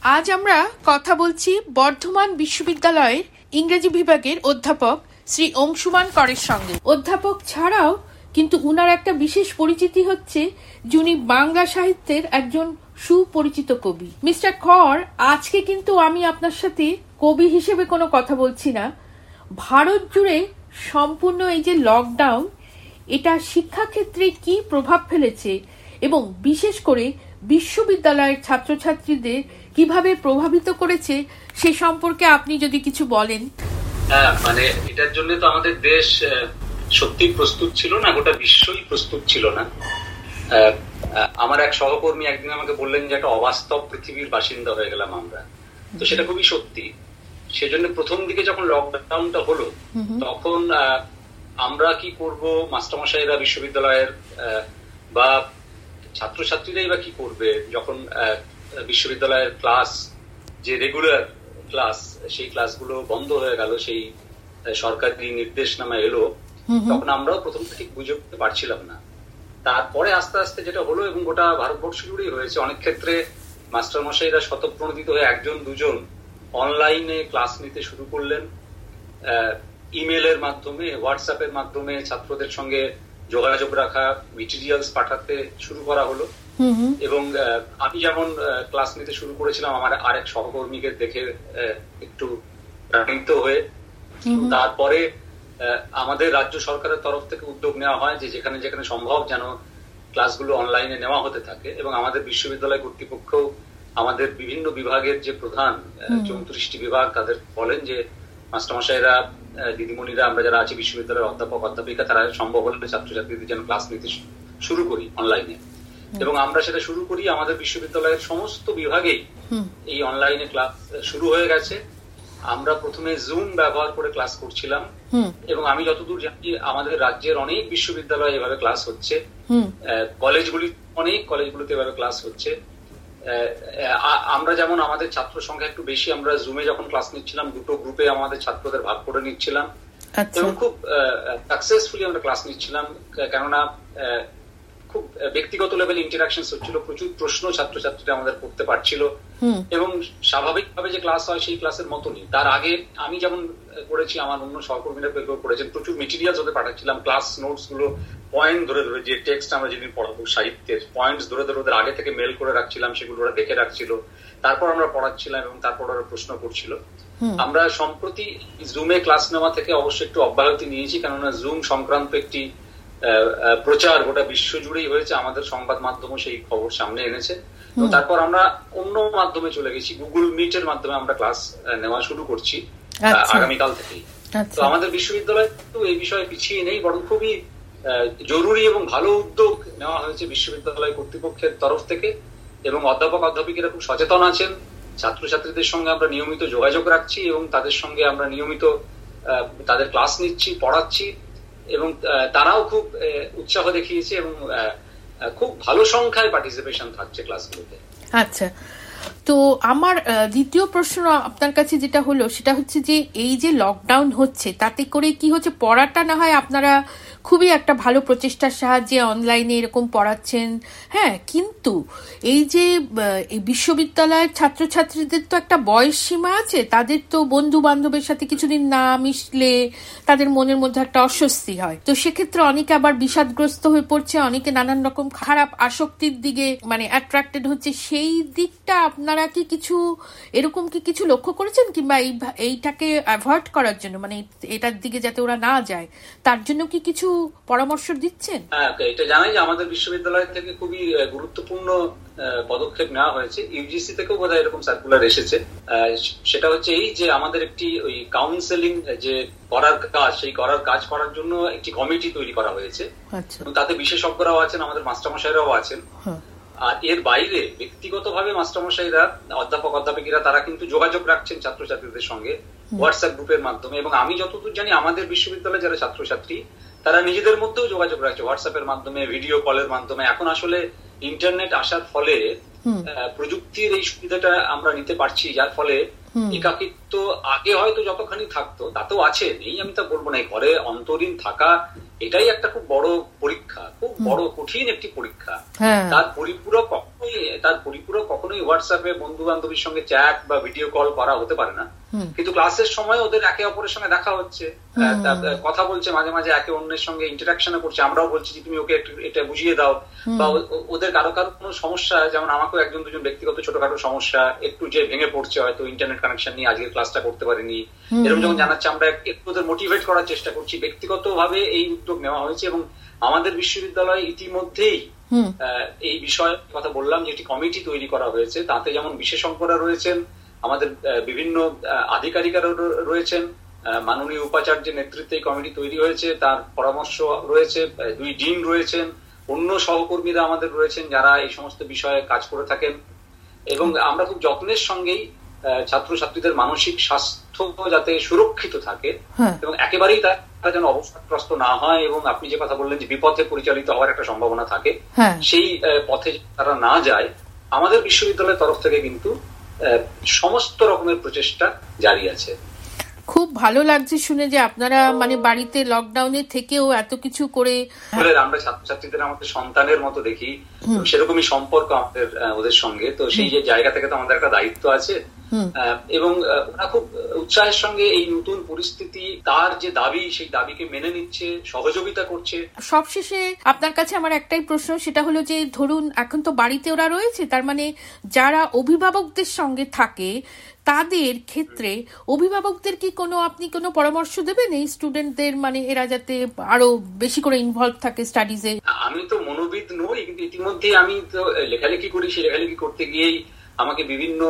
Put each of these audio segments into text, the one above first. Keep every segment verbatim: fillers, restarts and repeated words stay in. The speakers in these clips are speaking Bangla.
আজ আমরা কথা বলছি বর্ধমান বিশ্ববিদ্যালয়ের ইংরেজি বিভাগের অধ্যাপক শ্রী অংশুমান করের সঙ্গে। অধ্যাপক ছাড়াও কিন্তু উনার একটা বিশেষ পরিচিতি হচ্ছে যিনি বাংলা সাহিত্যের একজন সুপরিচিত কবি। মিস্টার কর, আজকে কিন্তু আমি আপনার সাথে কবি হিসেবে কোনো কথা বলছি না। ভারত জুড়ে সম্পূর্ণ এই যে লকডাউন, এটা শিক্ষাক্ষেত্রে কি প্রভাব ফেলেছে এবং বিশেষ করে বিশ্ববিদ্যালয়ের ছাত্রছাত্রীদের কিভাবে প্রভাবিত করেছে সে সম্পর্কে আপনি যদি কিছু বলেন। হ্যাঁ, মানে এটার জন্য তো আমাদের দেশ সত্যি প্রস্তুত ছিল না, গোটা বিশ্বই প্রস্তুত ছিল না। আমার এক সহকর্মী একদিন আমাকে বললেন যে একটা অবাস্তব পৃথিবীর বাসিন্দা হয়ে গেলাম আমরা। তো সেটা খুবই সত্যি। সেজন্য প্রথম দিকে যখন লকডাউনটা হলো তখন আমরা কি করব, মাস্টারমশাইরা বিশ্ববিদ্যালয়ের বা ছাত্রছাত্রীরাই বা কি করবে, যখন বিশ্ববিদ্যালয়ের ক্লাস যে রেগুলার ক্লাস সেই ক্লাসগুলো বন্ধ হয়ে গেল, সেই সরকারি নির্দেশনামা এলো, তখন আমরাও প্রথম থেকে বুঝে উঠতে পারছিলাম না। তারপরে আস্তে আস্তে যেটা হলো, এবং গোটা ভারতবর্ষ জুড়েই হয়েছে, অনেক ক্ষেত্রে মাস্টারমশাইরা স্বতঃপ্রণোদিত হয়ে একজন দুজন অনলাইনে ক্লাস নিতে শুরু করলেন। ইমেলের মাধ্যমে, হোয়াটসঅ্যাপের মাধ্যমে ছাত্রদের সঙ্গে যোগাযোগ রাখা, মেটেরিয়ালস পাঠাতে শুরু করা হলো। এবং আমি যেমন ক্লাস নিতে শুরু করেছিলাম, আমার আরেক সহকর্মীকে দেখে একটু প্রাণিত হয়ে, তারপরে আমাদের রাজ্য সরকারের তরফ থেকে উদ্যোগ নেওয়া হয় যে যেখানে যেখানে সম্ভব যেন ক্লাসগুলো অনলাইনে নেওয়া হতে থাকে। এবং আমাদের বিশ্ববিদ্যালয় কর্তৃপক্ষ আমাদের বিভিন্ন বিভাগের যে প্রধান চৌত্রিশটি বিভাগ, তাদের বলেন যে মাস্টারমশাইরা, দিদিমণিরা, আমরা যারা আছি বিশ্ববিদ্যালয়ের অধ্যাপক অধ্যাপিকা, তারা সম্ভব হলে ছাত্রছাত্রীদের যেন ক্লাস নিতে শুরু করি অনলাইনে। এবং আমরা সেটা শুরু করি। আমাদের বিশ্ববিদ্যালয়ের সমস্ত বিভাগেই এই অনলাইনে ক্লাস শুরু হয়ে গেছে। আমরা প্রথমে জুম ব্যবহার করে ক্লাস করছিলাম, এবং আমি যতদূর জানি আমাদের রাজ্যের অনেক বিশ্ববিদ্যালয়ে এভাবে ক্লাস হচ্ছে, কলেজগুলি অনেক কলেজগুলোতে এভাবে ক্লাস হচ্ছে। আমরা যেমন আমাদের ছাত্র সংখ্যা একটু বেশি, আমরা জুমে যখন ক্লাস নিচ্ছিলাম দুটো গ্রুপে আমাদের ছাত্রদের ভাগ করে নিচ্ছিলাম, এবং খুব সাকসেসফুলি আমরা ক্লাস নিচ্ছিলাম। কেননা খুব ব্যক্তিগত লেভেল ইন্টারাকশন হচ্ছিল, প্রচুর প্রশ্ন ছাত্রছাত্রীরা আমাদের করতে পারছিল, এবং স্বাভাবিকভাবে যে ক্লাস হয় সেই ক্লাসের মতনই। তার আগে আমি যেমন করেছি, আমার অন্য সহকর্মীরা করেছেন, প্রচুর মেটেরিয়ালস ওদের পাঠাচ্ছিলাম, ক্লাস নোটস গুলো পয়েন্ট ধরে ধরে, যে টেক্সট আমরা যেদিন পড়াবো সাহিত্যের পয়েন্টস ধরে ধরে ওদের আগে থেকে মেল করে রাখছিলাম, সেগুলো ওরা দেখে রাখছিল, তারপর আমরা পড়াচ্ছিলাম এবং তারপর ওরা প্রশ্ন করছিল। আমরা সম্প্রতি জুমে ক্লাস নেওয়া থেকে অবশ্যই একটু অব্যাহতি নিয়েছি, কেননা জুম সংক্রান্ত একটি প্রচার গোটা বিশ্ব জুড়েই হয়েছে, আমাদের সংবাদ মাধ্যমও সেই খবর সামনে এনেছে। তো তারপর আমরা অন্য মাধ্যমে চলে গেছি, গুগল মিটের মাধ্যমে আমরা ক্লাস নেওয়া শুরু করছি আগামীকাল থেকেই। তো আমাদের বিশ্ববিদ্যালয় কিন্তু এই বিষয়ে পিছিয়ে নেই, বরং খুবই জরুরি এবং ভালো উদ্যোগ নেওয়া হয়েছে বিশ্ববিদ্যালয় কর্তৃপক্ষের তরফ থেকে, এবং অধ্যাপক অধ্যাপিকারা খুব সচেতন আছেন। ছাত্রছাত্রীদের সঙ্গে আমরা নিয়মিত যোগাযোগ রাখছি, এবং তাদের সঙ্গে আমরা নিয়মিত তাদের ক্লাস নিচ্ছি, পড়াচ্ছি, এবং তারাও খুব উৎসাহ দেখিয়েছে, এবং খুব ভালো সংখ্যায় পার্টিসিপেশন থাকছে ক্লাসগুলোতে। আচ্ছা, তো আমার দ্বিতীয় প্রশ্ন আপনার কাছে যেটা হলো সেটা হচ্ছে যে এই যে লকডাউন হচ্ছে, তাতে করে কি হচ্ছে, পড়াটা না হয় আপনারা খুবই একটা ভালো প্রচেষ্টার সাহায্যে অনলাইনে এরকম পড়াচ্ছেন, হ্যাঁ, কিন্তু এই যে এই বিশ্ববিদ্যালয়ের ছাত্রছাত্রীদের তো একটা বয়স সীমা আছে, তাদের তো বন্ধু বান্ধবের সাথে কিছুদিন না মিশলে তাদের মনের মধ্যে একটা অস্বস্তি হয়। তো সেক্ষেত্রে অনেকে আবার বিষাদগ্রস্ত হয়ে পড়ছে, অনেকে নানান রকম খারাপ আসক্তির দিকে মানে অ্যাট্রাক্টেড হচ্ছে। সেই দিকটা আপনারা কি কিছু এরকম কি কিছু লক্ষ্য করেছেন, কিংবা এই এইটাকে অ্যাভয়েড করার জন্য, মানে এটার দিকে যাতে ওরা না যায়, তার জন্য কি কিছু পরামর্শ দিচ্ছেন? হ্যাঁ, এটা জানাই যে আমাদের বিশ্ববিদ্যালয় থেকে খুবই গুরুত্বপূর্ণ পদক্ষেপ নেওয়া হয়েছে। ইউজিসি থেকেও বোধহয় এরকম সার্কুলার এসেছে। সেটা হচ্ছে এই যে আমাদের একটি ওই কাউন্সেলিং যে করার কাজ, সেই করার কাজ করার জন্য একটি কমিটি তৈরি করা হয়েছে। তাতে বিশেষজ্ঞরাও আছেন, আমাদের মাস্টারমশাইরাও আছেন। আর এর বাইরে ব্যক্তিগতভাবে মাস্টারমশাইরা, অধ্যাপক অধ্যাপিকারা, তারা কিন্তু যোগাযোগ রাখছেন ছাত্রছাত্রীদের সঙ্গে হোয়াটসঅ্যাপ গ্রুপের মাধ্যমে, এবং আমি যতদূর জানি আমাদের বিশ্ববিদ্যালয়ে যারা ছাত্রছাত্রী তারা নিজেদের মধ্যেও যোগাযোগ রাখছে হোয়াটসঅ্যাপের মাধ্যমে, ভিডিও কলের মাধ্যমে। এখন আসলে ইন্টারনেট আসার ফলে প্রযুক্তির এই সুবিধাটা আমরা নিতে পারছি, যার ফলে একাকিত্ব আগে হয়তো যতখানি থাকতো তাতেও আছে, নেই আমি তা বলবো না। ঘরে অন্তরীণ থাকা এটাই একটা খুব বড় পরীক্ষা, খুব বড় কঠিন একটি পরীক্ষা। হ্যাঁ, তার পরিপূরক কখনোই তার পরিপূরক কখনোই হোয়াটসঅ্যাপে বন্ধু বান্ধবীর সঙ্গে চ্যাট বা ভিডিও কল করা হতে পারে না। কিন্তু ক্লাসের সময় ওদের একে অপরের সঙ্গে দেখা হচ্ছে, কথা বলছে, মাঝে মাঝে একে অন্যের সঙ্গে ইন্টারাকশনে করছে। আমরাও বলছি যে তুমি ওকে একটু এটা বুঝিয়ে দাও, বা ওদের কারো কারো কোনো সমস্যা, যেমন আমাকেও একজন দুজন ব্যক্তিগত ছোটখাটো সমস্যা, একটু যে ভেঙে পড়ছে হয়তো ইন্টারনেট কানেকশন নিয়ে আজকের ক্লাসটা করতে পারিনি, এরকম যখন জানাচ্ছে আমরা একটু ওদের মোটিভেট করার চেষ্টা করছি। ব্যক্তিগত ভাবে এই উদ্যোগ নেওয়া হয়েছে এবং আমাদের বিশ্ববিদ্যালয় ইতিমধ্যেই এই বিষয়ে কথা বললাম যে একটি কমিটি তৈরি করা হয়েছে। তাতে যেমন বিশেষজ্ঞরা রয়েছেন, আমাদের বিভিন্ন আধিকারিকরা রয়েছেন, মাননীয় উপাচার্যের নেতৃত্বে এই কমিটি তৈরি হয়েছে, তার পরামর্শ রয়েছে, দুই ডিন রয়েছেন, অন্য সহকর্মীরা আমাদের রয়েছেন যারা এই সমস্ত বিষয়ে কাজ করে থাকেন। এবং আমরা খুব যত্নের সঙ্গেই ছাত্রছাত্রীদের মানসিক স্বাস্থ্য যাতে সুরক্ষিত থাকে এবং একেবারেই তারা যেন অবসাদগ্রস্ত না হয় এবং আপনি যে কথা বললেন যে বিপথে পরিচালিত হওয়ার একটা সম্ভাবনা থাকে, সেই পথে তারা না যায়, আমাদের বিশ্ববিদ্যালয়ের তরফ থেকে কিন্তু সমস্ত রকমের প্রচেষ্টা জারি আছে। খুব ভালো লাগছে শুনে যে আপনারা মানে বাড়িতে লকডাউনের থেকেও এত কিছু করে। আমরা ছাত্রছাত্রীদের আমাদের সন্তানের মতো দেখি, সেরকমই সম্পর্ক আমাদের ওদের সঙ্গে। তো সেই যে জায়গা থেকে তো আমাদের একটা দায়িত্ব আছে এবং ওরা খুব উৎসাহের সঙ্গে এই নতুন পরিস্থিতি, তার যে দাবি, সেই দাবিকে মেনে নিচ্ছে, সহযোগিতা করছে। সবশেষে আপনার কাছে আমার একটাই প্রশ্ন, সেটা হলো যে ধরুন এখন তো বাড়িতে ওরা রয়েছে, তার মানে যারা অভিভাবকদের সঙ্গে থাকে তাদের ক্ষেত্রে অভিভাবকদের কি কোনো আপনি কোনো পরামর্শ দেবেন এই স্টুডেন্টদের, মানে এরা যাতে আরো বেশি করে ইনভলভ থাকে স্টাডিজে? আমি তো মনোবিদ নই, কিন্তু ইতিমধ্যে আমি তো লেখালেখি করি। সেই লেখালেখি করতে গিয়েই আমাকে বিভিন্ন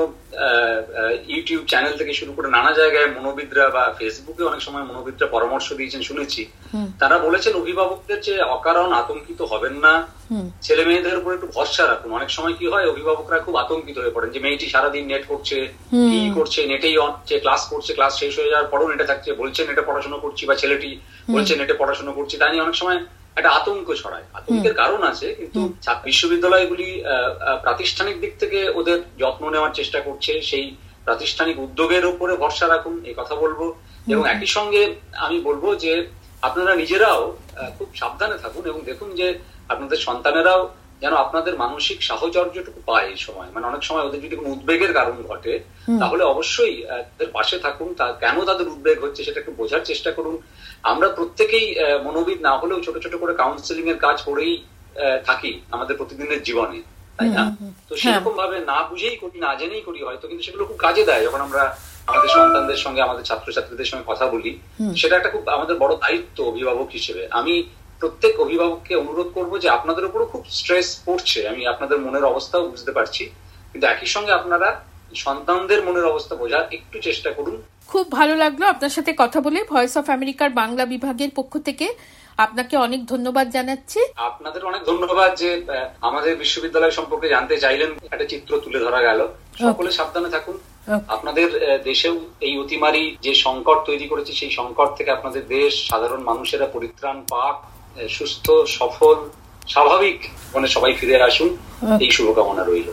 ইউটিউব চ্যানেল থেকে শুরু করে নানা জায়গায় মনোবিদরা বা ফেসবুকে অনেক সময় মনোবিদরা পরামর্শ দিয়েছেন, শুনেছি। তারা বলেছেন অভিভাবকদের যে অকারণ আতঙ্কিত হবেন না, ছেলে মেয়েদের উপর একটু ভরসা রাখুন। অনেক সময় কি হয়, অভিভাবকরা খুব আতঙ্কিত হয়ে পড়েন যে মেয়েটি সারাদিন নেট করছে, কি করছে, নেটেই অন হচ্ছে, ক্লাস করছে, ক্লাস শেষ হয়ে যাওয়ার পরও নেটে থাকছে, বলছে নেটে পড়াশোনা করছি, বা ছেলেটি বলছে নেটে পড়াশোনা করছি। তাই নিয়ে অনেক সময় একটা আতঙ্ক ছড়ায়। আতঙ্কের কারণ আছে, কিন্তু বিশ্ববিদ্যালয়গুলি প্রাতিষ্ঠানিক দিক থেকে ওদের যত্ন নেওয়ার চেষ্টা করছে। সেই প্রাতিষ্ঠানিক উদ্যোগের উপরে ভরসা রাখুন, এই কথা বলবো। এবং একই সঙ্গে আমি বলবো যে আপনারা নিজেরাও খুব সাবধানে থাকুন এবং দেখুন যে আপনাদের সন্তানেরাও যেন আপনাদের মানসিক সাহচর্যটুকু পায় এই সময়। মানে অনেক সময় ওদের যদি কোনো উদ্বেগের কারণ ঘটে, তাহলে অবশ্যই তাদের পাশে থাকুন, কেন তাদের উদ্বেগ হচ্ছে সেটা একটু বোঝার চেষ্টা করুন। আমরা প্রত্যেকেই মনোবিদ না হলেও ছোট ছোট করে কাউন্সেলিং এর কাজ করেই থাকি আমাদের প্রতিদিনের জীবনে, তাই না? তো সেরকম ভাবে না বুঝেই করি, না জেনেই করি হয়তো, কিন্তু সেগুলো খুব কাজে দেয় যখন আমরা আমাদের সন্তানদের সঙ্গে, আমাদের ছাত্রছাত্রীদের সঙ্গে কথা বলি। সেটা একটা খুব আমাদের বড় দায়িত্ব অভিভাবক হিসেবে। আমি প্রত্যেক অভিভাবককে অনুরোধ করবো যে আপনাদের উপরও খুব স্ট্রেস পড়ছে, আমি আপনাদের মনের অবস্থাও বুঝতে পারছি, কিন্তু একই সঙ্গে আপনারা সন্তানদের মনের অবস্থা বোঝার একটু চেষ্টা করুন। খুব ভালো লাগলো আপনার সাথে কথা বলে। ভয়েস অফ আমেরিকার বাংলা বিভাগের পক্ষ থেকে আপনাকে অনেক ধন্যবাদ জানাচ্ছি। আপনাদের অনেক ধন্যবাদ যে আমাদের বিশ্ববিদ্যালয় সম্পর্কে জানতে চাইলেন, একটা চিত্র তুলে ধরা গেল। সকলে সাবধানে থাকুন। আপনাদের দেশেও এই অতিমারি যে সংকট তৈরি করেছে, সেই সংকট থেকে আপনাদের দেশ, সাধারণ মানুষেরা পরিত্রাণ পাক, সুস্থ, সফল, স্বাভাবিক মানে সবাই ফিরে আসুন, এই শুভকামনা রইল।